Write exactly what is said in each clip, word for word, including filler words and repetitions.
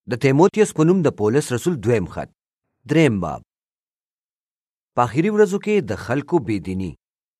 د تیموتیوس په نوم د پولس رسول دویم خط دریم باب. په آخري ورځو کې د خلکو بېدیني.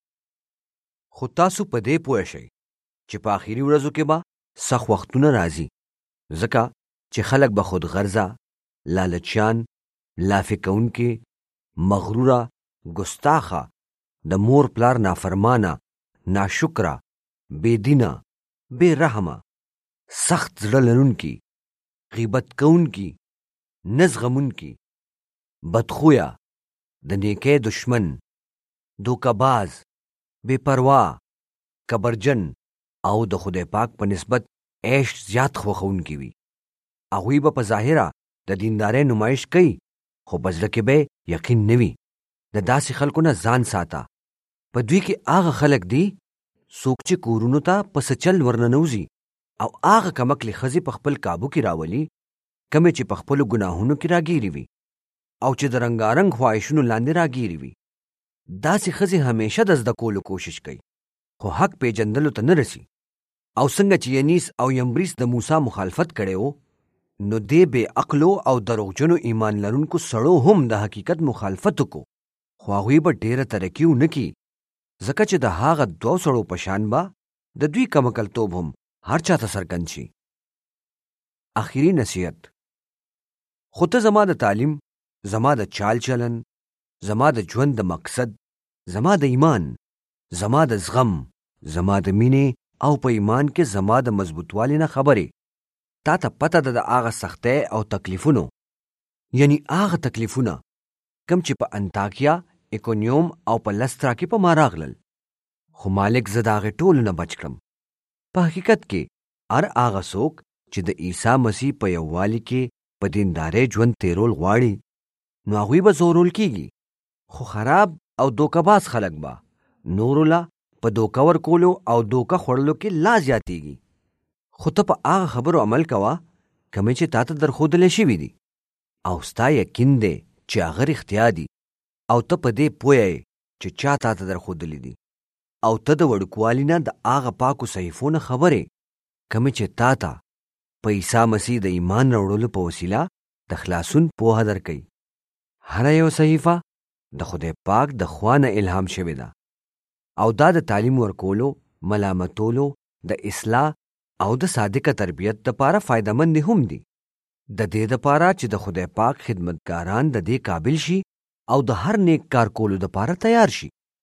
خو تاسو په دې پوه شئ چې په آخري ورځو کې به سخت وختونه راځي، ځکه چې خلک به خود غرضه، لالچیان، لافې کوونکي، مغروره، ګستاخه، د مور پلار نافرمانه، ناشکره، بېدینه، بې رحمه، سخت زړه لرونکي، غیبت کوونکي، نه زغمونکي، بدخویه، د نیکۍ دشمن، دوکه‌باز، بې پروا، کبرجن او د خدای پاک په نسبت عیش زیات خوښونکي وي. هغوی به په ظاهره د دیندارۍ نمایش کوي، خو په زړه کې به یقین نه وي. د داسې خلکو نه ځان ساته. په دوی کې هغه خلک دي څوک چې کورونو ته په څه چل ورننوځي او هغه کمکلې ښځې په خپل کابو کې راولي کمې چې په خپلو ګناهونو کې راګیرې وي او چې د رنګارنګ خواهشونو لاندې راګیرې وي. داسې ښځې همیشه د زده کولو کوشش کوي، خو حق پیژندلو ته نه رسي. او څنګه چې ینیس او یمبریس د موسی مخالفت کړی و، نو دې بې عقلو او دروغجنو ایمان لرونکو سړو هم د حقیقت مخالفت وکړو، خو هغوی به ډېره ترقي ونه کړي، ځکه چې د هغه دوو سړو په شان به د دوی کمکلتوب هم هر چا ته څرګند شي. آخري نصیحت. خو ته زما د تعلیم، زما د چال چلن، زما د ژوند د مقصد، زما د ایمان، زما د زغم، زما د مینې او په ایمان کې زما د مضبوطوالي نه خبرې تا ته پته ده د هغه سختۍ او تکلیفونو، یعنی هغه تکلیفونه کم چې په انطاکیا، ایکونیوم او په لسترا کې په ما راغلل، خو مالک زه د هغې ټولو نه بچ کړم. په حقیقت کې هر هغه څوک چې د عیسی مسیح په یووالي کې په دیندارۍ ژوند تیرول غواړي، نو هغوی به زورول کیږي، خو خراب او دوکه‌باز خلک به نورو له په دوکه ورکولو او دوکه خوړلو کې لا زیاتیږي. خو ته په هغه خبرو عمل کوه کومې چې تا ته درښودلې شوي دي، او ستا یقین دی چې هغه رښتیا دي، او ته په دې پوه یې چې چا تا ته درښودلې دي، او ته د وړوکوالي نه د هغه پاکو صحیفو نه خبرې کومې چې تا ته په عیسی مسیح د ایمان راوړلو په وسیله د خلاصون پوهه درکوي. هره یو صحیفه د خدای پاک د خوا نه الهام شوې ده، او دا د تعلیم ورکولو، ملامتولو، د اصلاح او د صادقه تربیت دپاره فایدهمند هم دي، د دې دپاره چې د خدای پاک خدمتګاران د دې قابل شي او د هر نیک کار کولو دپاره تیار شي.